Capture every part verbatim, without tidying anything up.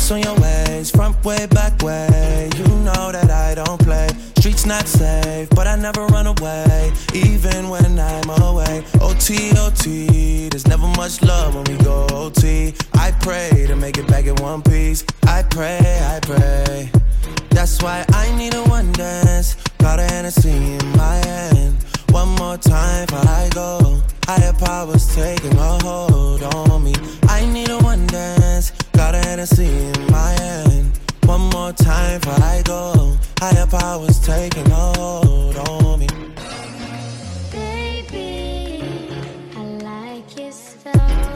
Ice on your ways, front way, back way. You know that I don't play. Streets not safe, but I never run away, even when I'm away. O T, O T, there's never much love when we go O T. I pray to make it back in one piece. I pray, I pray. That's why I need a one dance. Got a Hennessy in my hand. One more time before I go. Higher powers taking a hold on me. I need a one dance. Got a Hennessy in my hand. One more time before I go. Higher powers taking a hold on me. Baby, I like your so.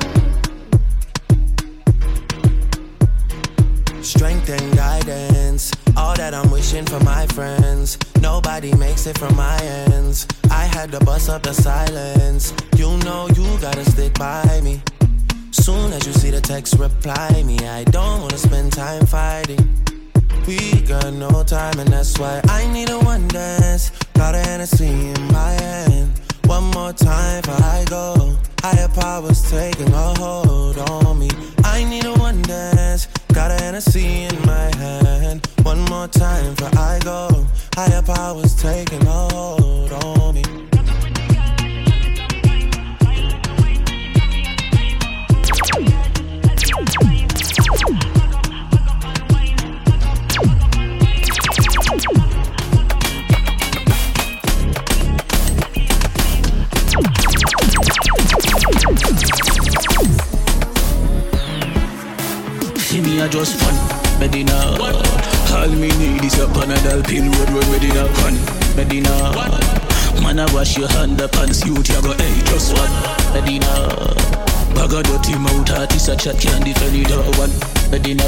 Strength and guidance, all that I'm wishing for my friends. Nobody makes it from my ends. I had to bust up the silence. You know you gotta stick by me. Soon as you see the text, reply me. I don't wanna spend time fighting. We got no time and that's why I need a one dance. Got a Hennessy in my hand. One more time before I go. Higher powers taking a hold on me. I need a one dance. Got a Hennessy in my hand. One more time before I go. Higher powers taking a hold on me. See me a just fun, Medina. All me need is a Panadol pill. Road road Medina, fun, Medina. Man I wash your hand up and see what you go. Hey, just one, Medina. Bag a dirty mouth, artist a chat can't defend it. One, Medina.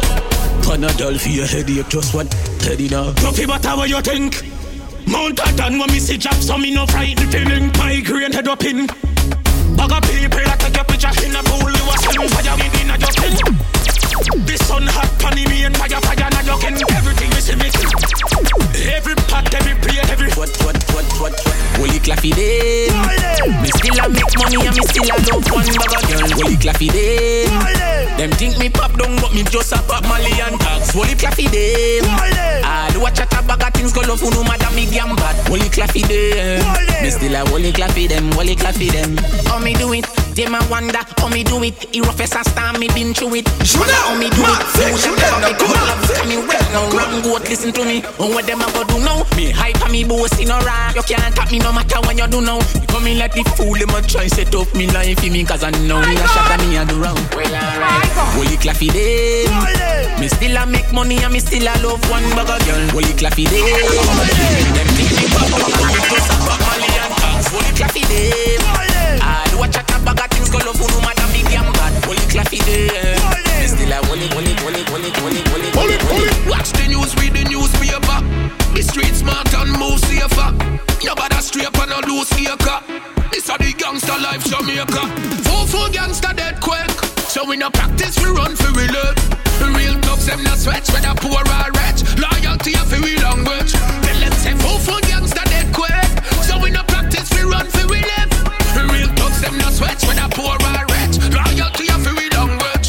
Panadol for your headache, just one, Medina. Coffee butter, what you think? Mount a done when me see jab, so me no frightened feeling. Migraine head up in. Bag a people that take your picture in a pool. You a slim fire within a joking. The sun hot, funny me and fire, fire, not joking. Everything is in me. Every pot, every plate, every what, what, what, what, what. Holy claffy day. Me still a make money and me still a love one bag of girl. Holy claffy day. Them think me pop down, but me just a pop Mali and tags. Holy claffy day. I do a chat a bag of things, go love who no matter me damn bad. Holy claffy day. Me still a holy claffy them, holy claffy them. How me do it? Them a wonder how me do it. He rough as a star, me been through it. Wonder how me do it. Food and never me come love. Tell me well now, wrong goat, listen to me. Oh, what them a go do now? Me hype and me boast in a rock. You can't tap me no matter when you do now. You come in like the fool, them a try set up me life in me. Cause I know me a shot and me a do wrong. Well alright. Holy claffy day. Me still a make money and me still a love one bag of girl. Holy claffy day. Them think me pop up, me just a pop Mali and tags. Holy claffy day. I do a chat a bag of things, go love who no matter me damn bad. Holy claffy day. Me still a holy, holy, holy, holy, holy, holy, holy, holy. Watch the news, read the newspaper. The street smart and move safer. Nobody straight up and no loose acre. This a the gangster life Jamaica. Four four gangster dead quick. So we no practice, we run for we live. Real thugs them no sweat, whether poor or rich. Loyalty for we language. Then let's say four four gangster dead quick. So we no practice, we run for we live. Real thugs them no sweat, whether poor or rich. Loyalty for we language.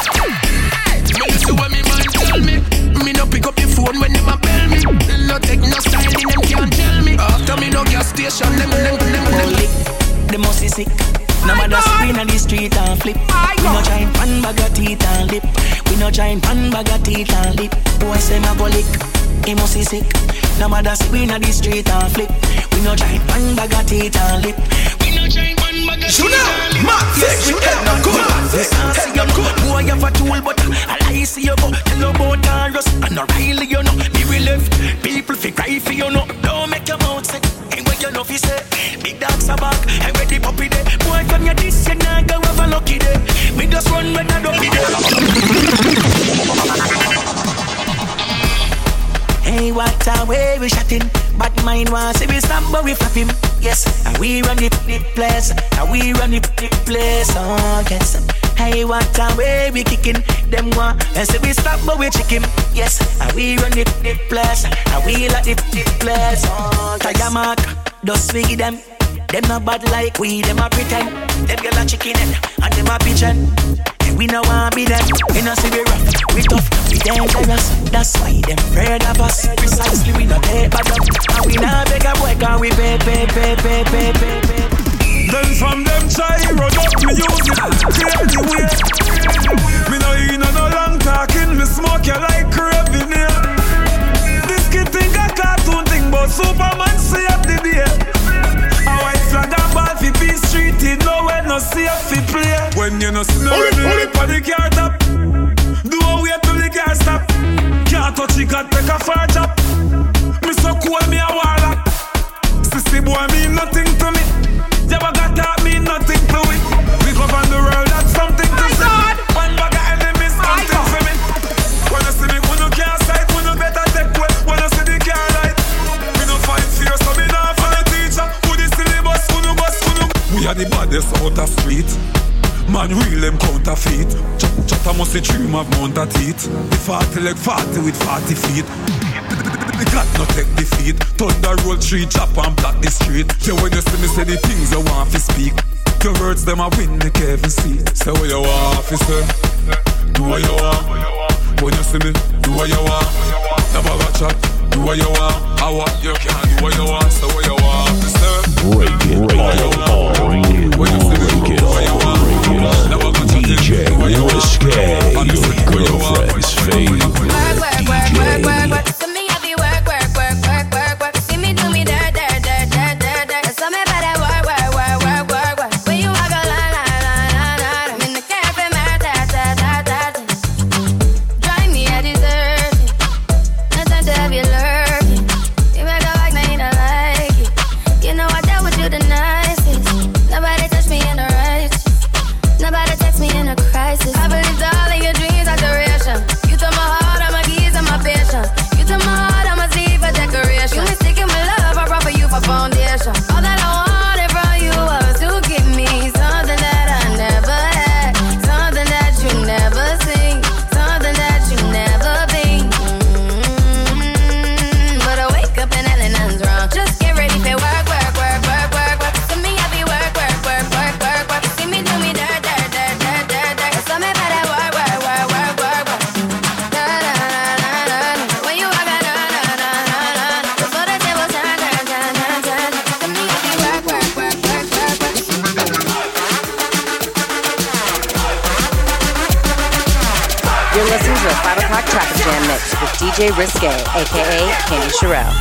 Me listen when me man tell me. Me no pick up the phone when them a bell me. No take no styling, them can't tell me. After me no gas station, them them them them. They must be sick. No matter screen on the street and flip. We no giant pan bag of teeth and lip. We no giant pan bag of teeth and lip. Boy say my go lick. He must be sick. No matter screen on the street and flip. We no giant pan bag of teeth and lip. We no giant pan bag of teeth and lip. Yes, we can not go. Boy you have a tool but I lie see you go. Tell about Taurus and O'Reilly you know. Me will left. People fi cry for you know. Don't make your mouth sick. Ain't what you know fi say. Big dogs are back. And where the puppy day. Boy from your this you nah go have a lucky day. Me just run when I don't be there. Hey, what a way we shot him. But mine was see we stop but we flap him. Yes, and we run the, the place. And we run the, the place. Oh, yes. Hey, what a way we kicking. Them one. And see we stop but we chick him. Yes, and we run the, the place. And we like the, the place. Oh, yes. Tire mark. Just swing them. Them not bad like we, them a pretend. Them girl a chicken head, and them a pigeon. And we no want be them. We no see we rough, we tough, we dangerous. That's why them afraid of us. Precisely we no take bad up. And we not beg a boy, cause we pay, pay, pay, pay, pay, pay, pay. Then from them try run up, me use it crazy way. Me no in no long talking, me smoke you like craving here. This kid think a cartoon thing, but Superman see up the day. A white flag and ball fi peace treated, nowhere no safe fi play. When you no see no red light on the car top, do a wait till the car stop. Can't touch it, can't take a far chop. Me so cool, me a warlock. Sissy boy mean nothing to me. Never got that mean nothing to it. We go on the world, that's something to say. One bag of enemies, something for me. When you see me, when you can't sight, when you better take way. When you see the car light, we no fight fear, so me not for the teacher. Who the syllabus, who no bus, who no. We are the baddest out of street. Man, real them counterfeit. Ch- Chatter must see dream of mount a teeth. The forty leg forty with forty feet. The cat no take defeat. Thunder roll tree, chop and block the street. So when you see me say the things you want to speak, your words them a win the Kevin seat. Say what you want to say, do what you want. When you see me, do what you want. Never got chat, do what you want. I want you can do what you want. Say what you want to say. Break it, break it all, break it, when you see me, break it do what you want. Never got chat, D J Risque, your girlfriend's favorite Work, work, work, work, work, work. To me, I be work, work, work, work, work, work. See me do me dirt, dirt, dirt, dirt, dirt, dirt. So me better work, work, work, work, work, work. When you walk a line, line, line, line, line. I'm in the cafe, man, ta, ta, ta, ta, ta. Drive me a dessert. No time to have you lurking. You make a like, now you don't like it. You know I dealt with you the nicest. Nobody touched me in the righteous. Nobody text me in a crisis. I believed all of your dreams are duration. You took my heart, I'm a keys, and my patience. You took my heart, I'm a Z for decoration. You mistaken my love, I brought for you for foundation. All that I wanted from you was to give me something that I never had, something that you never seen, something that you never been. Mm-hmm. But I wake up and hell nothing's wrong. Just get ready for work, work, work, work, work, work. To me, I be work, work, work, work, work, work. You see me do me dirt, dirt, dirt, dirt, dirt, dirt. So me better work, work, work, work, work, work. Da, da, da, da, da. When you walk out, da, da, da, da, da. Before the table turn, turn, turn, turn, turn. To me, I be work, work, work, work, work, work. You're listening to the five o'clock Traffic Jam Mix with D J Risque, aka Candy Sherelle.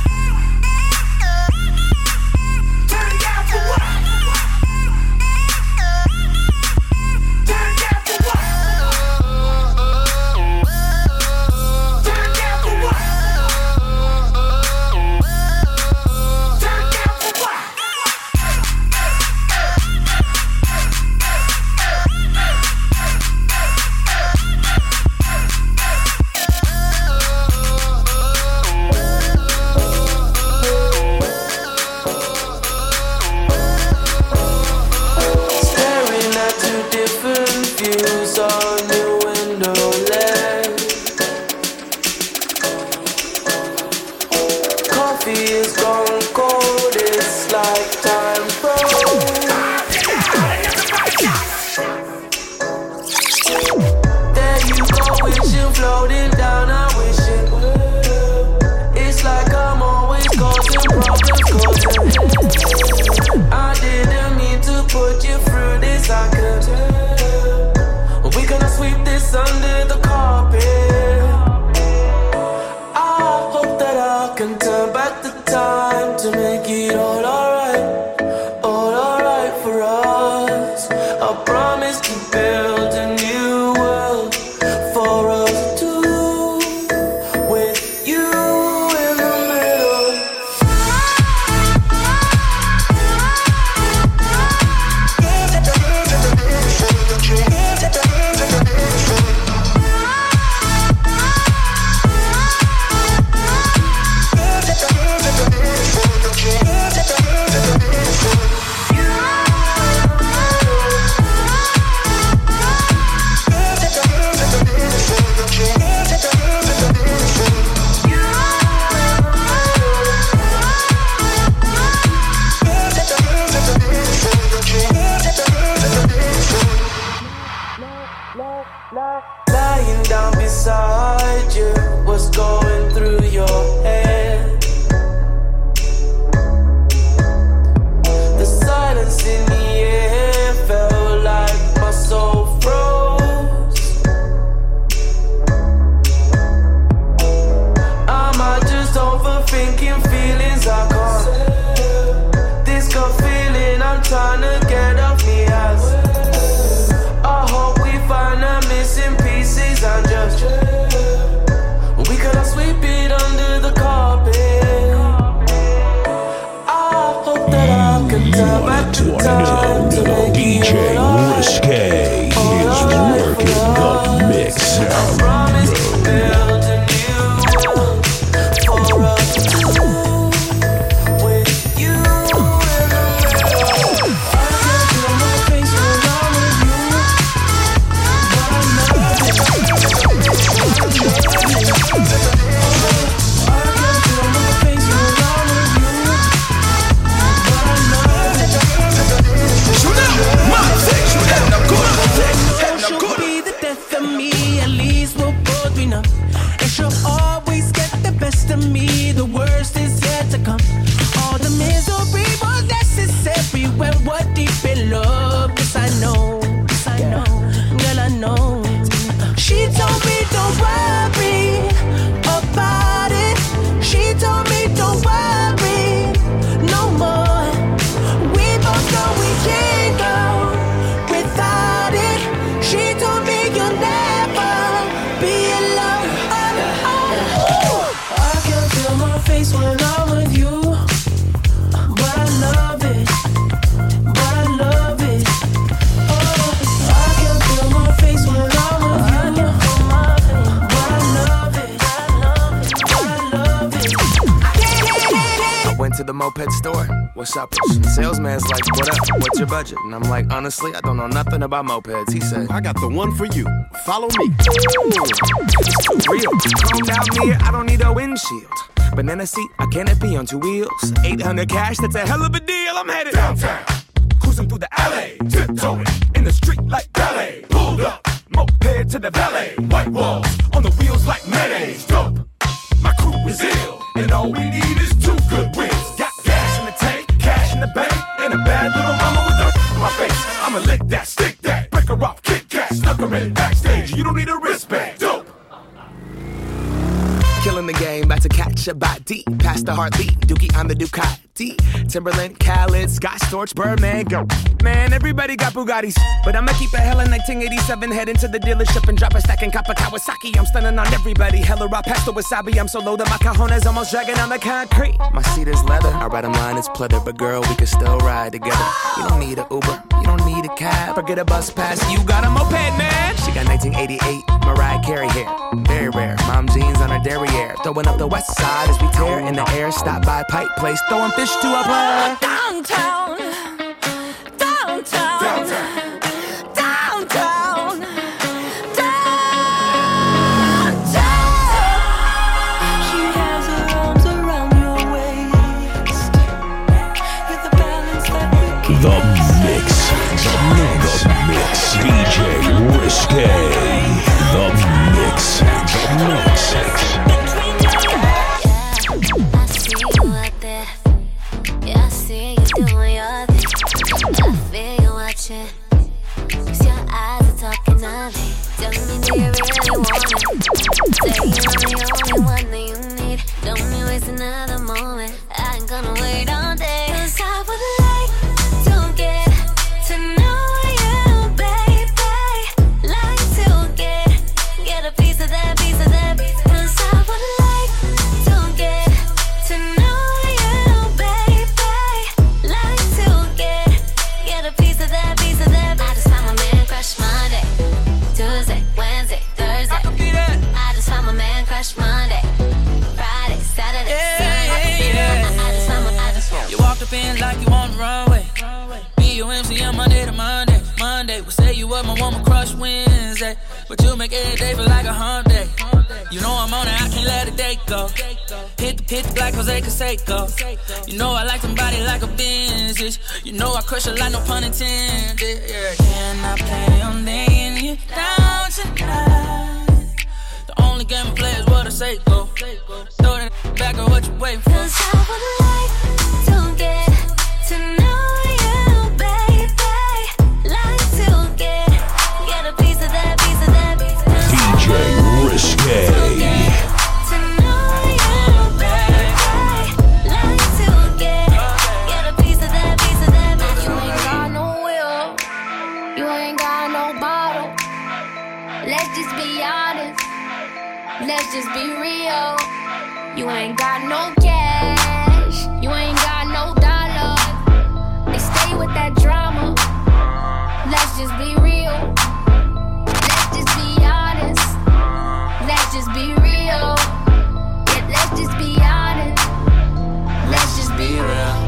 Staring at two different views on your window ledge. Coffee is gone cold, it's like time froze. There you go, wishing, floating down, I'm wishing. It's like I'm always causing problems, causing I didn't mean to put you through this, I could tell. We're gonna sweep this under the carpet. I hope that I can turn back the time. to the moped store. What's up? The salesman's like, what up? What's your budget? And I'm like, honestly, I don't know nothing about mopeds. He said, I got the one for you. Follow me. Ooh, real. Chromed out mirror, I don't need a windshield. Banana seat, a canopy on two wheels. eight hundred cash, that's a hell of a deal. I'm headed downtown, cruising through the alley, tiptoeing in the street like ballet. Pulled up, moped to the valet. White walls on the wheels like mayonnaise. Dope, my crew is ill, and all we need is two good wheels. Got gas in the tank, cash in the bank, and a bad little mama with a in my face. I'ma lick that, stick that, break her off, Kit Kat, snuck her in backstage. You don't need a wristband. Dope. Killing the game, about to catch a body. Past the Hartley, Dookie on the Ducati. Timberland, Khaled, Scott Storch, Birdman, go. Man, everybody got Bugattis. But I'ma keep a hella nineteen eighty-seven, head into the dealership and drop a stack and cop a Kawasaki. I'm stunning on everybody, hella raw pasta wasabi. I'm so low that my cajones almost dragging on the concrete. My seat is leather, I ride a line, it's pleather. But girl, we can still ride together. You don't need an Uber, you don't need a cab. Forget a bus pass, you got a moped, man. She got nineteen eighty-eight, Mariah Carey hair. Very rare, mom jeans on her derriere. Throwing up the west side as we tear in the air. Stop by Pipe Place, throwing fish to a player. Downtown, downtown, downtown, downtown, downtown. She has her arms around your waist with a balance that we can. The Mix, the Mega Mix, D J Risque. The Mix, the Mix. Doing your thing, I feel you watching. Cause your eyes are talking to me. Tell me, do you really want it? Say you're the only one that you need. Don't me waste another moment. I ain't gonna wait all day. Cause I would like to get to know you, baby. Like to get, get a piece of that, piece of that. Cause I would like to get to know. Monday, Friday, Saturday, yeah, Sunday. Yeah, yeah. I just, I, I just you walked up in like you on the runway. B O M C on Monday to Monday. Monday, we'll say you up my woman crush Wednesday. But you make every day feel like a hump day. You know I'm on it, I can't let a day go. Hit the pit like Jose Canseco. You know I like somebody like a Benz. You know I crush a lot, no pun intended. Yeah. Can I play on laying you down tonight? Only game I play is what I say, go. Throw that back or what you waiting for. Cause I would like to get to know you, baby. Like to get, get a piece of that, piece of that. D J Risque. To know you, baby. Like to get, get a piece of that, piece of that. You ain't got no will, you ain't got no bottle. Let's just be honest. Let's just be real. You ain't got no cash. You ain't got no dollar. They stay with that drama. Let's just be real. Let's just be honest. Let's just be real. Yeah, let's just be honest. Let's just be real.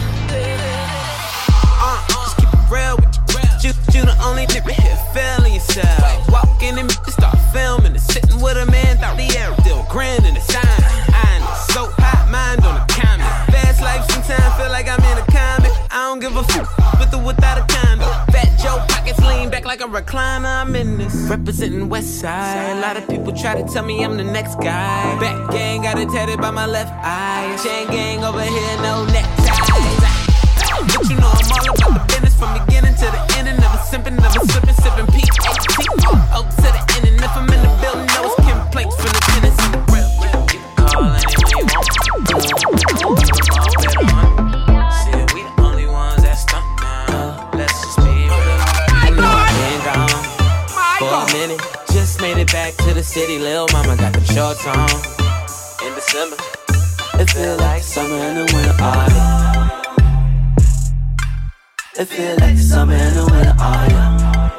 Uh, just keep it real with you. You, you the only nigga here feeling yourself. Walk in and start filming and sitting with a man, thought the air still grinning the sign. I ain't so hot, mind on the comment. Fast life sometimes feel like I'm in a comic. I don't give a fuck with or without a condom. Fat Joe pockets lean back like a recliner. I'm in this representing West Side. A lot of people try to tell me I'm the next guy. Back gang got it tatted by my left eye. Chain gang over here, no neckties. But you know I'm all about the business from beginning to the end. Never simping, never slipping, sipping P A T O to the end. And if I'm in the building, no it's complaints from the tennis. You can call anyone you want. See, we the only ones that stunt now. Let's just be real. Been gone for a minute. Just made it back to the city. Lil' mama got them shorts on. In December, it feel like summer in the winter autumn. It feel like the summer in the winter autumn.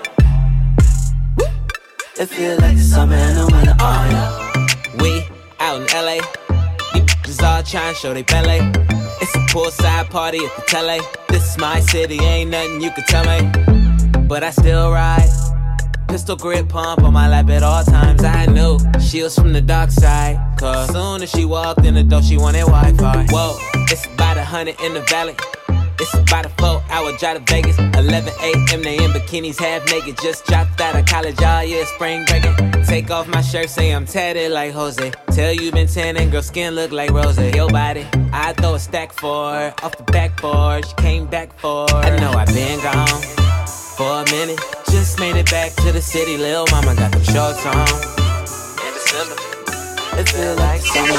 It feel like the summer in the winter autumn. We out in L A, these bitches all trying to show they belly. It's a poolside party at the Tele. This is my city, ain't nothing you can tell me. But I still ride. Pistol grip pump on my lap at all times. I knew she was from the dark side. Cause soon as she walked in the door, she wanted Wi-Fi. Whoa, it's about a hundred in the valley. It's about a four hour drive to Vegas. eleven a.m. they in bikinis, half naked. Just dropped out of college, all year spring breaking. Take off my shirt, say I'm tatted like Jose. Tell you been tanning, girl, skin look like Rose. Your body, I throw a stack for her. Off the backboard, she came back for her. I know I been gone for a minute. Just made it back to the city. Lil' mama got them shorts on. In December, it feel like summer.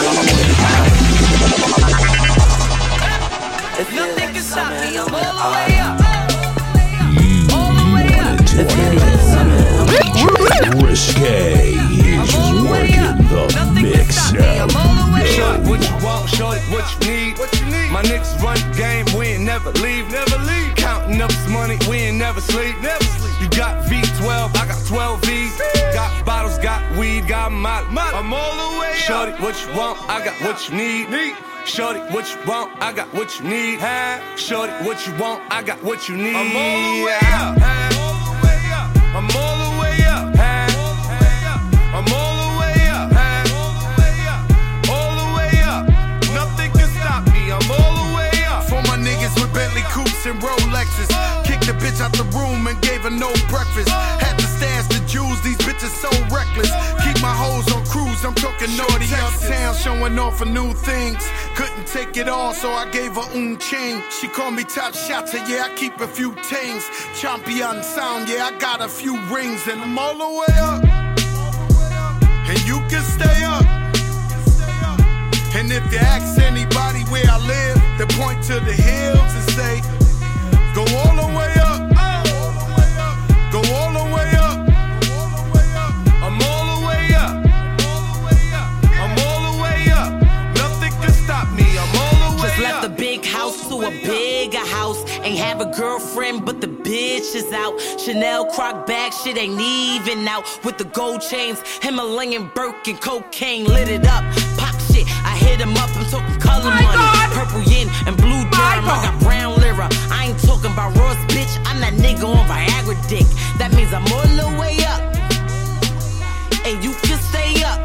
It feel like summer. I'm all the way up. All the way up. It feel like summer. Risque is working the mix now. Shorty, what you want, shorty, what you need. What you need? My niggas run the game, we ain't never leave, never leave. Counting up this money, we ain't never sleep, never sleep. You got V twelve, I got twelve V's. Got bottles, got weed, got my, my. I'm all the way up. Shorty, what you want, I got what you need. need. Shorty, what you want, I got what you need. Shorty, what you want, I got what you need. I'm all the way up. I'm all the way up. I'm all the way up. All the way up. Nothing can stop me. I'm all the way up. For my niggas with Bentley coupes and Rolexes. Kicked the bitch out the room and gave her no breakfast. Had to stash the jewels, these bitches so reckless. Keep my hoes on cruise, I'm talking naughty uptown, showing off for new things. Couldn't take it all, so I gave her un chain. She called me top shotter, yeah, I keep a few tings. Champion sound, yeah, I got a few rings. And I'm all the way up. And you can stay up. And if you ask anybody where I live, they point to the hills and say, go all the way up. Go all the way up. I'm all the way up. I'm all the way up. Nothing can stop me. I'm all the way up. Just left a big house to a bigger house. Ain't have a girlfriend, but the bitch is out. Chanel croc bag, shit ain't even out. With the gold chains, Himalayan Birkin, cocaine lit it up. Pop shit, I hit him up. I'm talking color money, God. Purple yin and blue derm. I got brown lira. I ain't talking about Ross, bitch. I'm that nigga on Viagra dick. That means I'm all the way up, and you can stay up.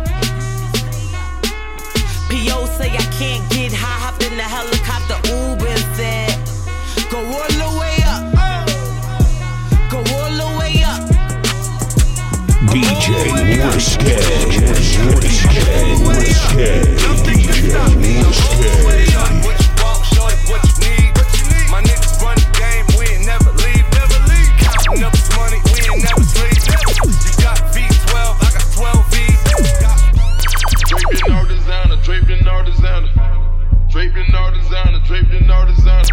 P O say I can't get high, hopped in the helicopter, Uber and said, go all the way up. Go all the way up. D J Risque, Risque, Risque, D J Risque. What you want, shorty, what you need. My niggas run the game, we ain't never leave, never leave. Counting up this money, we ain't never sleep. You got V twelve, I got twelve V's. Draped in all designer, draped in all designer. Draped in all designer, draped in all designer.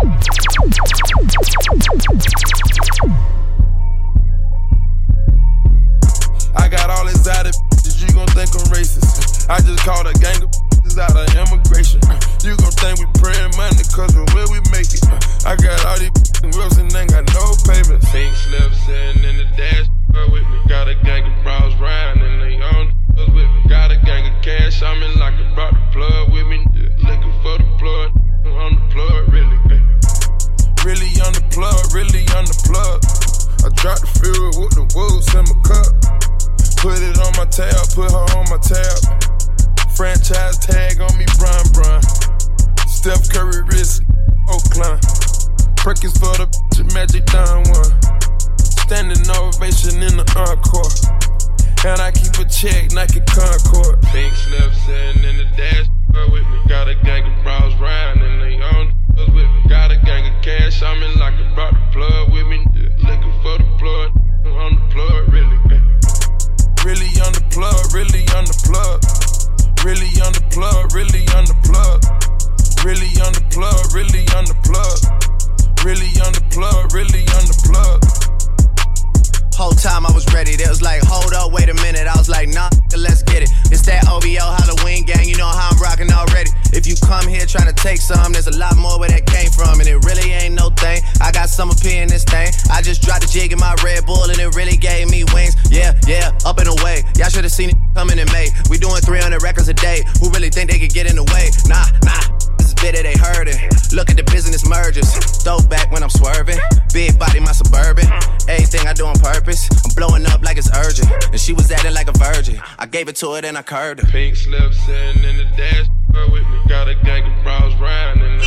I got all exotic bitches, you gon' think I'm racist. I just called a gang of bitches out of immigration. You gon' think we praying money cause of where we make it. I got all these wheels and ain't got no payments. Pink slips sitting in the dash with me. Got a gang of bros riding and they on with me. Got a gang of cash, I'm in like I brought the plug with me. Yeah, looking for the plug, on the plug, really. Really on the plug, really on the plug. I dropped the fuel with the wolves in my cup. Put it on my tab, put her on my tab. Franchise tag on me, Bron Bron. Steph Curry wrist, Oakland. Perkins for the bitch, Magic Don one. Standing ovation in the encore. And I keep a check, Nike Concord. Pink slips sitting in the dash with me. Got a gang of bros riding and they on with me. Got a gang of cash, I'm in like I brought the plug with me. Yeah, looking for the plug, on the plug, really. Really on the plug, really on the plug. Really on the plug, really on the plug. Really on the plug, really on the plug. Really on the plug, really on the plug. Whole time I was ready, they was like, hold up, wait a minute. I was like, nah, let's get it. It's that O V O Halloween gang, you know how I'm rocking already. If you come here trying to take some, there's a lot more where that came from. And it really ain't no thing, I got Summer P in this thing. I just dropped a jig in my Red Bull and it really gave me wings. Yeah, yeah, up and away. Y'all should've seen it coming in May. We doing three hundred records a day. Who really think they could get in the way? Nah, nah. bit it, they heard it. Look at the business mergers. Throw back when I'm swerving. Big body, my Suburban. Everything I do on purpose. I'm blowing up like it's urgent. And she was acting like a virgin. I gave it to her, then I curved her. Pink slip sitting in the dash with me. Got a gang of bros riding in the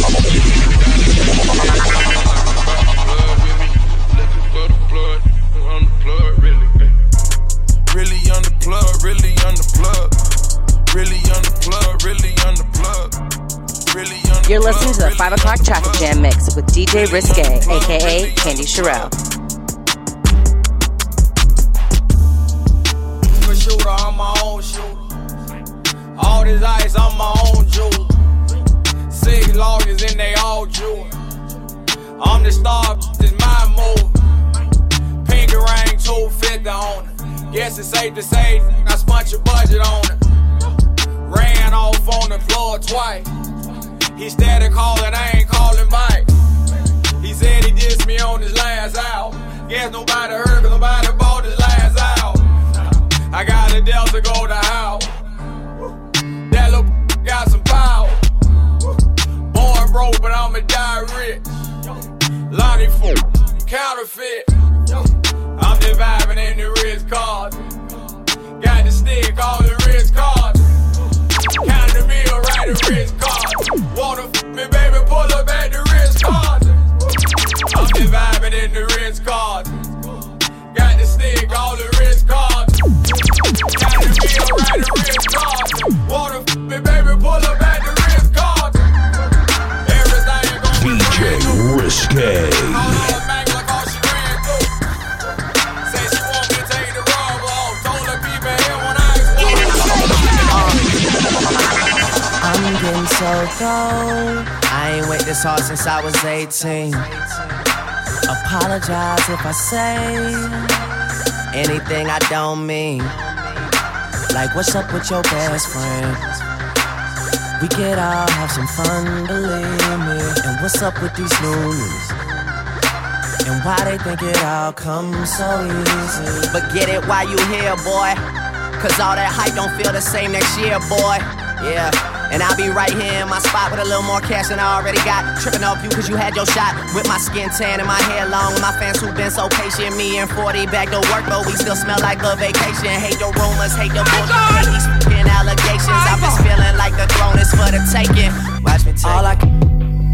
looking for the plug. On the plug, really. Really on the plug, really on the plug. Really on the plug, really on the plug. Really on the You're listening to the five o'clock Traffic Jam Mix with D J Risque, aka Candy Sherelle. For shooter, I'm my own shooter. All this ice, I'm my own jewel. Six lawyers and they all jewel. I'm the star, this my move. Pinky ring, two fifty on it. Guess it's safe to say I spent your budget on it. Ran off on the floor twice. He started calling, I ain't calling back. He said he dissed me on his last album. Guess nobody heard, cause nobody bought his last album. I got a Delta go to house. That little got some power. Born broke, but I'ma die rich. Lonnie fool, counterfeit. I'm just vibing in the wrist cards. Got the stick, all the wrist cards. Count the meal, right the wrist cards. Wanna f me, baby, pull up at the wrist cards. I'm just vibing in the wrist cards. Got the stick, all the wrist cards. Count the meal, right the wrist cards. Wanna f me, baby, pull up at the wrist cards. Everything gonna be D J Risque. I'm getting so cold. I ain't wait this hard since I was eighteen. Apologize if I say anything I don't mean. Like, what's up with your best friend? We could all have some fun, believe me. And what's up with these loonies? And why they think it all comes so easy? But get it while you here, boy. Cause all that hype don't feel the same next year, boy. Yeah, and I'll be right here in my spot with a little more cash than I already got. Tripping off you cause you had your shot. With my skin tan and my hair long. With my fans who been so patient. Me and forty back to work, but we still smell like a vacation. Hate the rumors, hate the bullshit, hate these f***ing allegations. I've been feeling like the throne is for the taking. Watch me take all I can.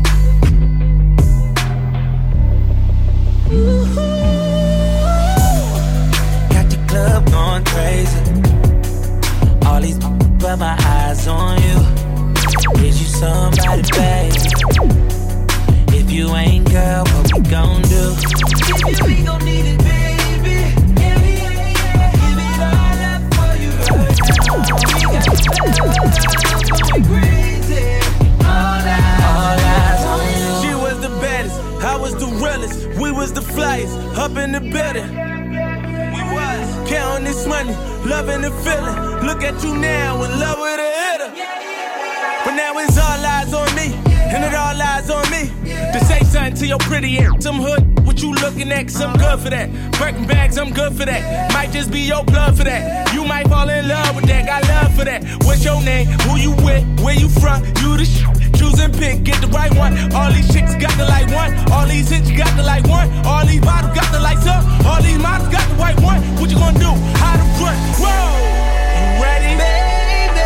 Got the club going crazy. All these but my eyes on you. Is you somebody, baby? If you ain't, girl, what we gon' do? If you ain't gon' need it, baby. Yeah, yeah, yeah. Give it all up for you right now. We got the club going crazy. All eyes, all eyes on you. She was the baddest, I was the realest. We was the flyest, up in the building. We was counting this money, loving the feeling. Look at you now, in love with a hitter. But now it's all eyes on me, and it all lies on me. To say something to your pretty ass. Some hood, what you looking at, cause I'm good for that. Birkin bags, I'm good for that. Might just be your blood for that. You might fall in love with that, got love for that. What's your name, who you with, where you from, you the shit. Choose and pick, get the right one. All these chicks got the like one. All these hits got the like one. All these models got the lights up. All these models got the white one. What you gonna do? How to run? Whoa! Ready? Baby,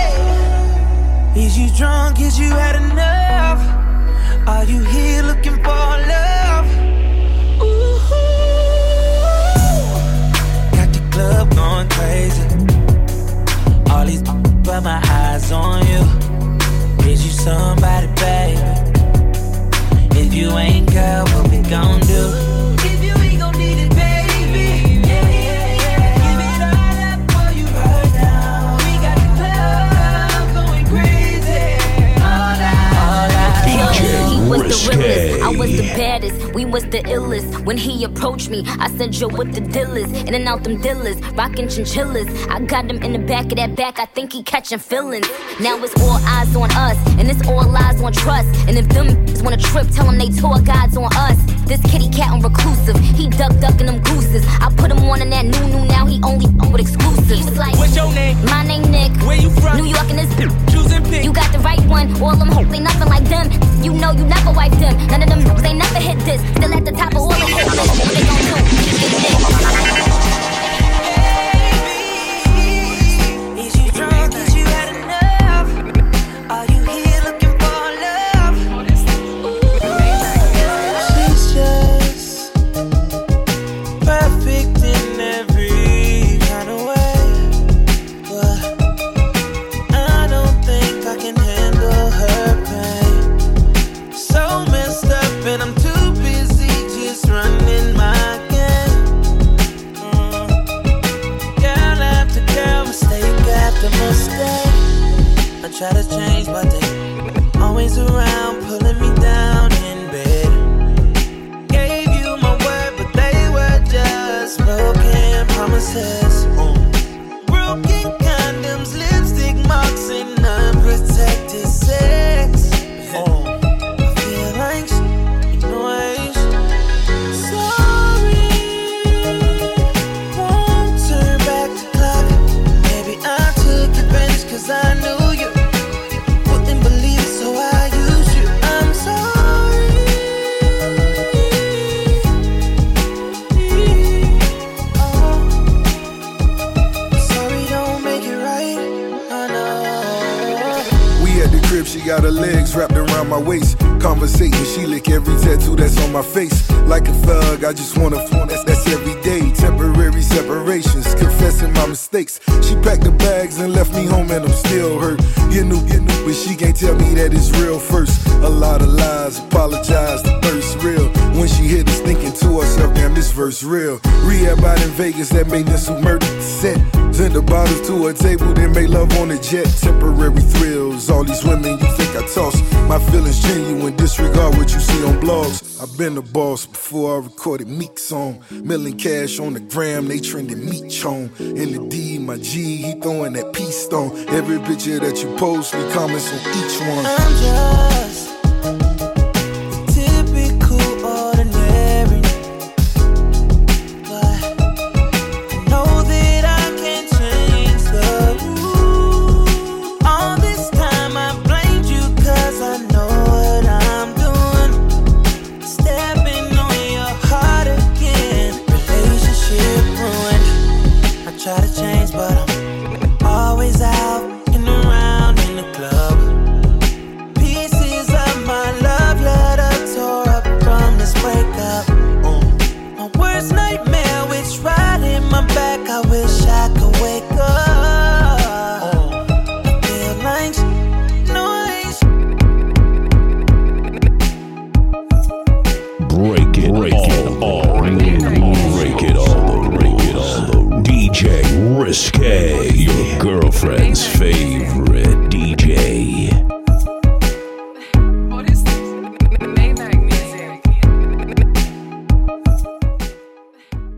is you drunk? Is you had enough? Are you here looking for love? Ooh, got the club going crazy. All these but my eyes on you. Is you somebody, baby? If you ain't, girl, what we gon' do? If you ain't gon' need it, baby. Yeah, yeah, yeah. Give it all up for you right now. We got the club going crazy. All night, all night. He was the realest, I was the baddest, we was the illest. When he approached me, I said, yo, what the deal is? In and out them dealers, rockin' chinchillas. I got him in the back of that back, I think he catching feelings. Now it's all eyes on us, and it's all lies on trust. And if them wanna trip, tell them they tour guides on us. This kitty cat on reclusive, he duck duckin' them gooses. I put him on in that new new, now he only f- with exclusives. He was like, what's your name? My name Nick. Where you from? New York and this Choose and pick. You got the right one, all them hoes ain't nothing like them. You know you never wipe them. None of them niggas ain't never hit this. Still at the top of all the hit lists. What they gon' do? Get this. Is you drunk? Is you had enough? Are you here looking for love? She's just perfect in every kind of way, but I don't think I can handle her pain. So messed up and I'm too busy just running my game. Mm. Girl after girl, mistake after mistake. I try to change, but they always around, pulling me down in bed. Gave you my word, but they were just broken promises. Mm. Broken condoms, lipstick marks, and unprotected sex. Mm. I feel like sh- you know I ain't sh- sorry. Won't turn back the clock. Maybe I took advantage 'cause I knew you wouldn't believe it, so I used you. I'm sorry. Oh, sorry don't make it right. I know. We at the crib, she got her legs wrapped around my waist. Conversating, she lick every tattoo that's on my face. Like a thug, I just wanna phone, that's, that's every day. Temporary separations, confessing my mistakes. She packed the bags and left me home and I'm still hurt. You knew, you knew, but she can't tell me that it's real first. A lot of lies, apologize, the thirst real. When she hit us thinking to herself, damn, this verse real. Rehab out in Vegas, that made this who murdered the set. Send the bottles to a table, then make love on a jet. Temporary thrills, all these women you think I toss. My feelings genuine, disregard what you see on blogs. I've been a boss before I recorded Meek's song. Milling cash on the gram, they trending meat chone. In the D, my G, he throwing that peace stone. Every picture that you post, me comments on each one. I'm just typical ordinary, but I know that I can change the rules. All this time I blamed you 'cause I know what I'm doing. Stepping on your heart again, relationship ruined. I try to change, but I'm always out and around in the club. Pieces of my love letter tore up from this breakup. Mm. My worst nightmare, which right in my back, I wish I could wake up. Mm. I feel like sh- no, I ain't sh- Break it, break it all, break it all, break it all, break it all. D J Risque, your girlfriend's favorite D J.